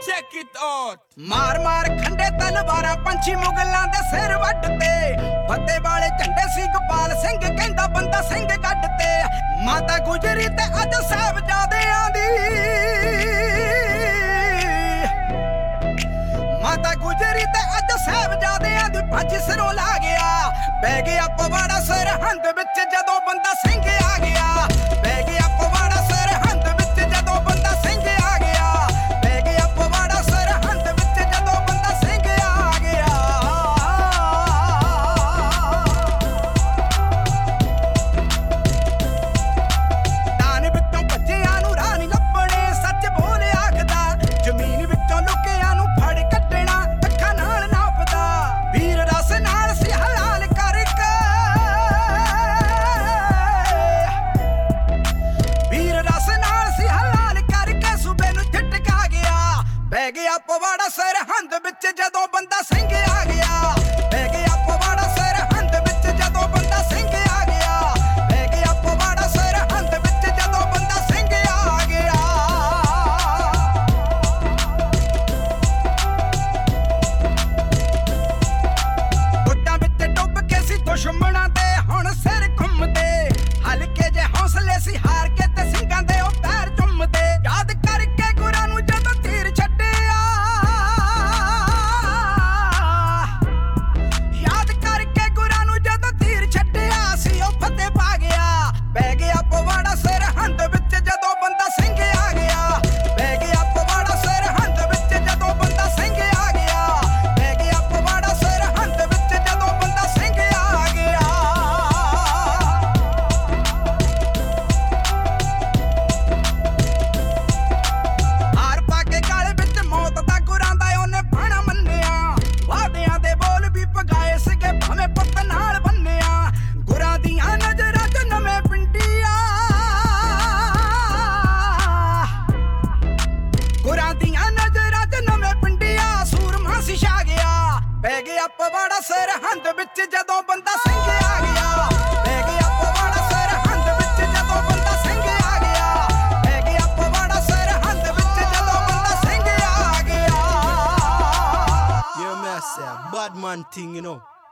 check it out। ਮਾਰ ਮਾਰ ਖੰਡੇ ਤਲਵਾਰਾਂ ਪੰਛੀ ਮੁਗਲਾਂ ਦੇ ਸਿਰ ਵੱਢ ਤੇ ਫੱਤੇ ਵਾਲੇ ਝੰਡੇ ਸੀ ਗੋਪਾਲ ਸਿੰਘ ਕਹਿੰਦਾ ਬੰਦਾ ਸਿੰਘ ਗੱਡ ਤੇ ਮਾਤਾ ਗੁਜਰੀ ਤੇ ਅੱਜ ਸਾਹਿਬਜ਼ਾਦਿਆਂ ਦੀ ਮਾਤਾ ਗੁਜਰੀ ਤੇ ਅੱਜ ਸਾਹਿਬਜ਼ਾਦਿਆਂ ਦੀ ਭੱਜ ਸਿਰੋਂ ਲਾ ਗਿਆ ਪੈ ਗਿਆ ਪਵਾੜਾ ਸਰਹੰਦ ਵਿੱਚ ਜਦੋਂ ਬੰਦਾ ਸਿੰਘ ਆ ਗਿਆ ਪੈ ਗਿਆ ਪਵਾੜਾ ਸਰਹੰਦ ਵਿੱਚ ਜਦੋਂ ਬੰਦਾ ਸਿੰਘ ਆ ਗਿਆ ਪੈ ਗਿਆ ਪਵਾੜਾ ਸਰਹੰਦ ਵਿੱਚ ਜਦੋਂ ਬੰਦਾ ਸਿੰਘ ਆ ਗਿਆ ਦਾਨ ਵਿੱਚੋਂ ਬੱਚਿਆਂ ਨੂੰ ਰਾਹ ਨਹੀਂ ਲੱਭਣੇ ਸੱਚ ਬੋਲ ਆਖਦਾ ਜ਼ਮੀਨ ਵਿੱਚੋਂ ਲੁਕਿਆਂ ਨੂੰ ਫੜ ਕੱਢਣਾ ਅੱਖਾਂ ਨਾਲ ਨਾਪਦਾ ਵੀਰ ਰਸ ਨਾਲ ਸੀ ਹਲਾਲ ਕਰਕੇ ਵੀਰ ਰਸ ਨਾਲ ਸੀ ਹਲਾਲ ਕਰਕੇ ਸੂਬੇ ਨੂੰ ਝਟਕਾ ਗਿਆ ਪੈ ਗਿਆ ਪਵਾੜਾ ਸਰਹੰਦ ਵਿੱਚ ਜਦੋਂ ਬੰਦਾ ਸਿੰਘ ਆ ਗਿਆ ਪੈ ਗਿਆ ਪਵਾੜਾ ਸਰਹੰਦ ਵਿੱਚ ਜਦੋਂ ਬੰਦਾ ਸਿੰਘ ਆ ਗਿਆ ਪੈ ਗਿਆ ਪਵਾੜਾ ਸਰਹੰਦ ਵਿੱਚ ਜਦੋਂ ਬੰਦਾ ਸਿੰਘ ਆ ਗਿਆ ਗੁੱਟਾਂ ਵਿੱਚ ਡੁੱਬ ਕੇ ਸੀ ਦੁਸ਼ਮਣਾਂ ਦੇ ਹੁਣ ਸਿਰ ਘੁੰਮਦੇ ਹਲਕੇ ਜੇ ਹੌਸਲੇ ਸੀ ਹਾਰ ਕੇ ਤੇ ਸਿੰਘਾਂ ਦੇ ਉਹ ਪੈਰ ਚੁੰਮਦੇ ਯਾਦ ਕਰਕੇ ਗੁਰਾਂ ਨੂੰ ਜਦੋਂ ਤੀਰ ਛੱਡਿਆ ਯਾਦ ਕਰਕੇ ਗੁਰਾਂ ਨੂੰ ਜਦੋਂ ਤੀਰ ਛੱਡਿਆ ਸੀ ਉਹ ਫਤਿਹ ਪਾ ਗਿਆ ਪੈ ਗਿਆ ਪਵਾੜਾ ਸਰਹੰਦ ਵਿੱਚ ਜਦੋਂ ਬੰਦਾ ਸਿੰਘ ਆ ਗਿਆ ਪੈ ਗਿਆ ਪਵਾੜਾ ਸਰਹੰਦ ਵਿੱਚ ਜਦੋਂ ਬੰਦਾ ਸਿੰਘ ਆ ਗਿਆ ਪੈ ਗਿਆ ਪਵਾੜਾ ਸਰਹੰਦ ਵਿੱਚ ਜਦੋਂ ਬੰਦਾ ਸਿੰਘ ਆ ਗਿਆ ਹਾਰ ਪਾ ਕੇ ਗਲ ਵਿੱਚ ਮੌਤ ਦਾ ਗੁਰਾਂ ਦਾ ਉਹਨੇ ਬਾਣਾ ਮੰਨਿਆ ਵਾਅਦਿਆਂ ਦੇ ਬੋਲ ਵੀ ਪਗਾਏ ਸੀਗੇ ਭਾਵੇਂ ਪੁੱਤ ਨਾਲ ਬੰਨਿਆ ਗੁਰਾਂ ਦੀਆਂ ਨਜ਼ਰਾਂ 'ਚ ਨਵੇਂ ਪਿੰਡੀਆਂ ਗੁਰਾਂ ਦੀਆਂ ਨਜ਼ਰਾਂ 'ਚ ਨਵੇਂ ਪਿੰਡੀਆਂ ਸੂਰਮਾ ਸੀ ਛਾ ਗਿਆ ਪੈ ਗਿਆ ਪਵਾੜਾ ਸਰਹੰਦ ਵਿੱਚ ਜਦੋਂ ਬੰਦਾ ਸਿੰਘ ਆ ਗਿਆ ਪੈ ਗਿਆ ਪਵਾੜਾ ਸਰਹੰਦ ਵਿੱਚ ਜਦੋਂ ਬੰਦਾ ਸਿੰਘ ਆ ਗਿਆ ਪੈ ਗਿਆ ਪਵਾੜਾ ਸਰਹੰਦ ਵਿੱਚ ਜਦੋਂ ਬੰਦਾ ਸਿੰਘ ਆ ਗਿਆ Yeah, me I say a bad man thing, you know.